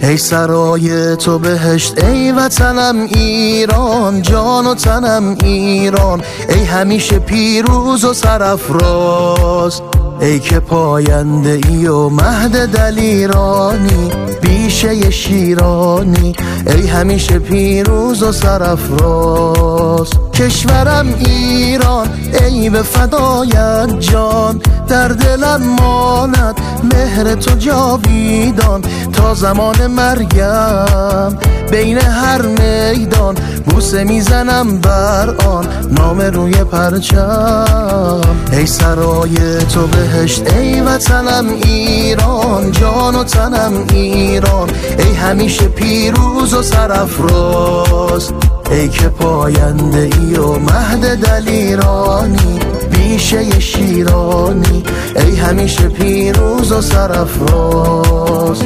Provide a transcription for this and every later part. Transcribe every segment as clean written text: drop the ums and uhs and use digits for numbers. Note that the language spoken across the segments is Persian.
ای سرای تو بهشت، ای وطنم ایران، جان و تنم ایران، ای همیشه پیروز و سرافراز، ای که پاینده ای و مهد دلیرانی، بیشه شیرانی، ای همیشه پیروز و سرافراز. کشورم ایران، ای به فدایت جان، در دلم ماند مهر تو جاویدان، تا زمان مرگم بین هر میدان، بوسه میزنم بر آن نام روی پرچم. ای سرای تو بهشت، ای وطنم ایران، جان و تنم ایران، ای همیشه پیروز و سرافراز، ای که پاینده ای و مهد دلیرانی، بیشه شیرانی، ای همیشه پیروز و سرافراز.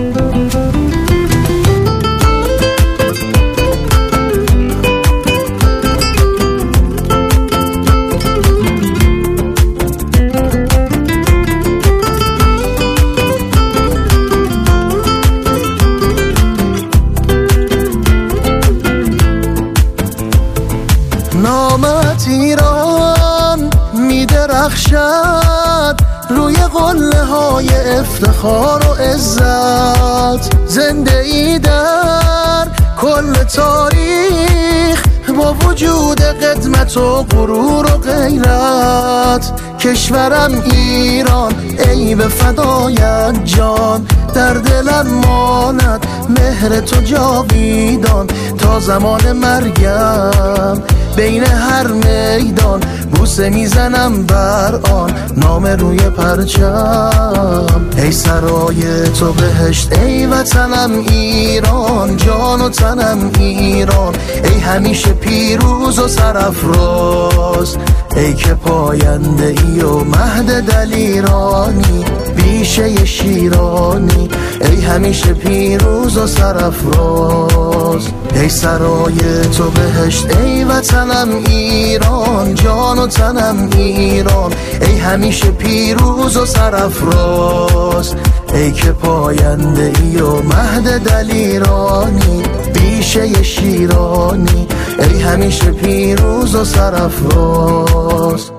نامت ایران میدرخشد روی قله های افتخار و عزت، زنده ای در کل تاریخ با وجود قدمت و غرور و غیرت. کشورم ایران، ای به فدایت جان، در دلم ماند مهر تو جاویدان، تا زمان مرگم بین هر میدان، بوسه میزنم بر آن نام روی پرچم. ای سرای تو بهشت، ای وطنم ایران، جان و تنم ایران، ای همیشه پیروز و سرافراز، ای که پاینده ای و مهد دلیرانی، بیشه شیرانی، ای همیشه پیروز و سرافراز. ای سرای تو بهشت، ای وطنم ایران، جان و تنم ایران، ای همیشه پیروز و سرافراز، ای که پاینده ای و مهد دلیرانی، بیشه شیرانی، ای همیشه پیروز و سرافراز.